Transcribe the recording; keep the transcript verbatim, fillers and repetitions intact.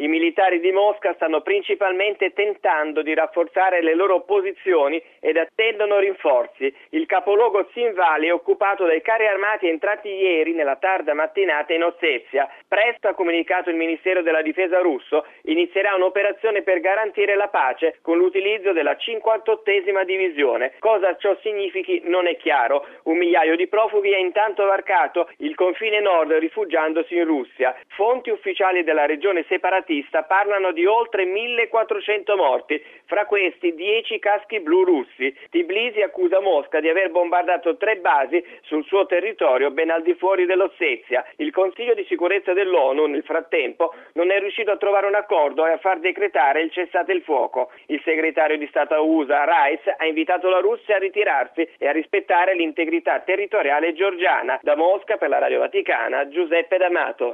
I militari di Mosca stanno principalmente tentando di rafforzare le loro posizioni ed attendono rinforzi. Il capoluogo Tsinvali è occupato dai carri armati entrati ieri nella tarda mattinata in Ossetia. Presto, ha comunicato il Ministero della Difesa russo, inizierà un'operazione per garantire la pace con l'utilizzo della cinquantottesima divisione. Cosa ciò significhi non è chiaro. Un migliaio di profughi ha intanto varcato il confine nord rifugiandosi in Russia. Fonti ufficiali della regione separatista parlano di oltre millequattrocento morti, fra questi dieci caschi blu russi. Tbilisi accusa Mosca di aver bombardato tre basi sul suo territorio ben al di fuori dell'Ossetia. Il Consiglio di sicurezza dell'ONU nel frattempo non è riuscito a trovare un accordo e a far decretare il cessate il fuoco. Il segretario di Stato U S A Rice ha invitato la Russia a ritirarsi e a rispettare l'integrità territoriale georgiana. Da Mosca per la Radio Vaticana, Giuseppe D'Amato.